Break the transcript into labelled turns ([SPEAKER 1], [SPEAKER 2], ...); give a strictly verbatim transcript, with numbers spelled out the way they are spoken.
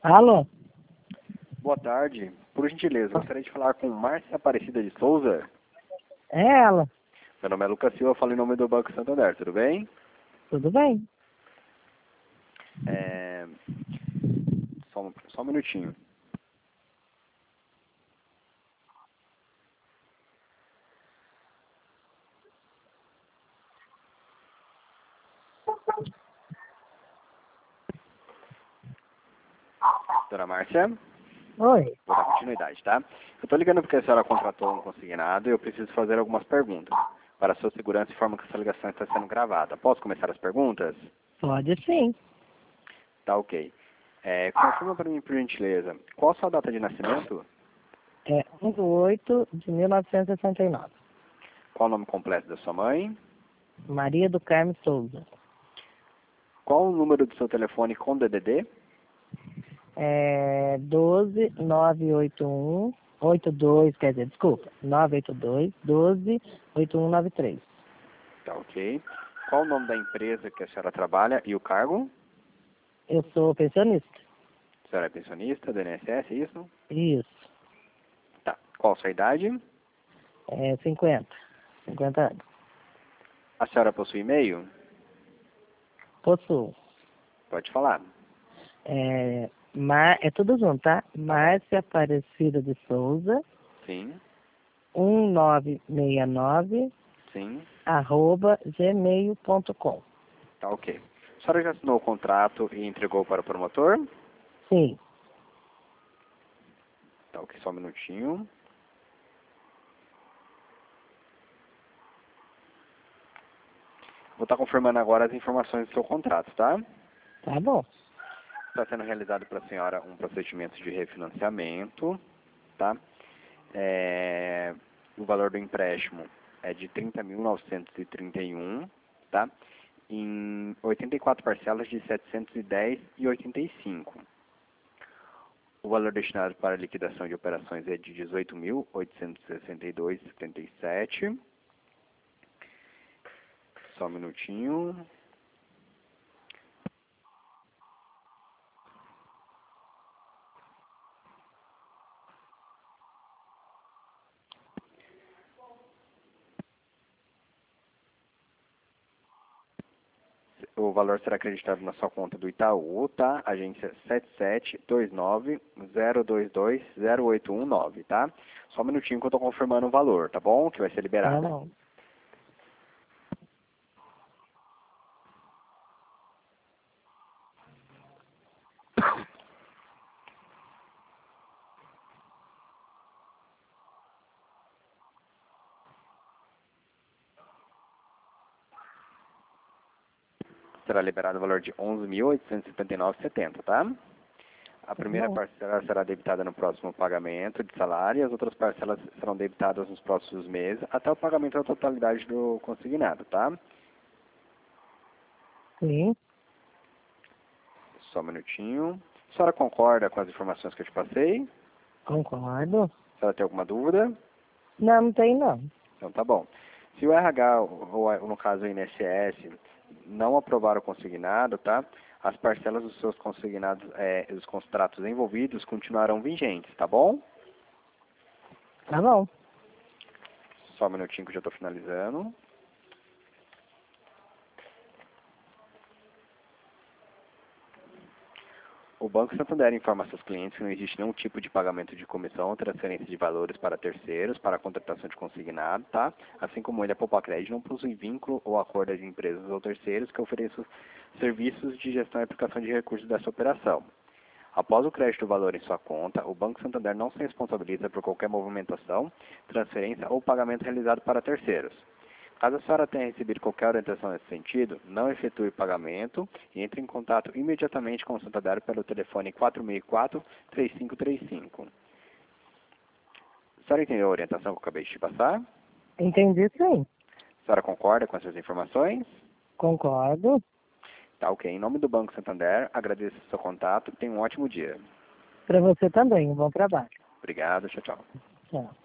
[SPEAKER 1] Alô?
[SPEAKER 2] Boa tarde. Por gentileza, gostaria de falar com Márcia Aparecida de Souza.
[SPEAKER 1] É ela.
[SPEAKER 2] Meu nome é Lucas Silva, eu falo em nome do Banco Santander, tudo bem?
[SPEAKER 1] Tudo bem?
[SPEAKER 2] É... Só, um, só um minutinho. Dona Márcia,
[SPEAKER 1] Oi.
[SPEAKER 2] vou dar continuidade, tá? Eu tô ligando porque a senhora contratou um consignado e eu preciso fazer algumas perguntas. Para a sua segurança, informa que essa ligação está sendo gravada. Posso começar as perguntas?
[SPEAKER 1] Pode sim.
[SPEAKER 2] Tá ok. É, confirma para mim, por gentileza, qual a sua data de nascimento?
[SPEAKER 1] É um de oito de mil novecentos e sessenta e nove.
[SPEAKER 2] Qual o nome completo da sua mãe?
[SPEAKER 1] Maria do Carmo Souza.
[SPEAKER 2] Qual o número do seu telefone com D D D?
[SPEAKER 1] É doze nove oito um oito dois, quer dizer, desculpa, nove oito dois doze oito um nove três.
[SPEAKER 2] Tá ok. Qual o nome da empresa que a senhora trabalha e o cargo?
[SPEAKER 1] Eu sou pensionista.
[SPEAKER 2] A senhora é pensionista do I N S S, é isso?
[SPEAKER 1] Isso.
[SPEAKER 2] Tá. Qual a sua idade?
[SPEAKER 1] É cinquenta. cinquenta anos.
[SPEAKER 2] A senhora possui e-mail?
[SPEAKER 1] Possuo.
[SPEAKER 2] Pode falar.
[SPEAKER 1] É, Mar... é tudo junto, tá? Márcia Aparecida de Souza,
[SPEAKER 2] Sim,
[SPEAKER 1] um nove seis nove
[SPEAKER 2] sim.
[SPEAKER 1] arroba gmail ponto com.
[SPEAKER 2] Tá ok. A senhora já assinou o contrato e entregou para o promotor?
[SPEAKER 1] Sim.
[SPEAKER 2] Tá ok, só um minutinho. Vou estar confirmando agora as informações do seu contrato, tá?
[SPEAKER 1] Tá bom.
[SPEAKER 2] Está sendo realizado para a senhora um procedimento de refinanciamento, tá? É, o valor do empréstimo é de trinta mil novecentos e trinta e um, tá? Em oitenta e quatro parcelas de setecentos e dez reais e oitenta e cinco. O valor destinado para liquidação de operações é de dezoito mil oitocentos e sessenta e dois reais e setenta e sete centavos. Só um minutinho. O valor será acreditado na sua conta do Itaú, tá? Agência sete sete dois nove zero dois dois zero oito um nove, tá? Só um minutinho que eu estou confirmando o valor, tá bom? Que vai ser
[SPEAKER 1] Tá
[SPEAKER 2] liberado.
[SPEAKER 1] bom.
[SPEAKER 2] Será liberado o valor de onze mil oitocentos e setenta e nove reais e setenta centavos, tá? A
[SPEAKER 1] Tá
[SPEAKER 2] primeira
[SPEAKER 1] bom.
[SPEAKER 2] parcela será debitada no próximo pagamento de salário e as outras parcelas serão debitadas nos próximos meses até o pagamento da totalidade do consignado, tá?
[SPEAKER 1] Sim.
[SPEAKER 2] Só um minutinho. A senhora concorda com as informações que eu te passei?
[SPEAKER 1] Concordo.
[SPEAKER 2] A senhora tem alguma dúvida?
[SPEAKER 1] Não, não tem não.
[SPEAKER 2] Então tá bom. Se o R H, ou no caso o I N S S, não aprovar o consignado, tá? As parcelas dos seus consignados, é, os contratos envolvidos continuarão vigentes, tá bom?
[SPEAKER 1] Tá bom.
[SPEAKER 2] Só um minutinho que eu já estou finalizando. O Banco Santander informa a seus clientes que não existe nenhum tipo de pagamento de comissão ou transferência de valores para terceiros para a contratação de consignado, tá? Assim como ele, a Poupa Crédito não possui vínculo ou acordo de empresas ou terceiros que ofereçam serviços de gestão e aplicação de recursos dessa operação. Após o crédito do valor em sua conta, o Banco Santander não se responsabiliza por qualquer movimentação, transferência ou pagamento realizado para terceiros. Caso a senhora tenha recebido qualquer orientação nesse sentido, não efetue pagamento e entre em contato imediatamente com o Santander pelo telefone quatro seis quatro, três cinco três cinco. A senhora entendeu a orientação que eu acabei de te passar?
[SPEAKER 1] Entendi sim.
[SPEAKER 2] A senhora concorda com essas informações?
[SPEAKER 1] Concordo.
[SPEAKER 2] Tá ok. Em nome do Banco Santander, agradeço o seu contato e tenha um ótimo dia.
[SPEAKER 1] Para você também. Um bom trabalho.
[SPEAKER 2] Obrigado, tchau, tchau.
[SPEAKER 1] Tchau.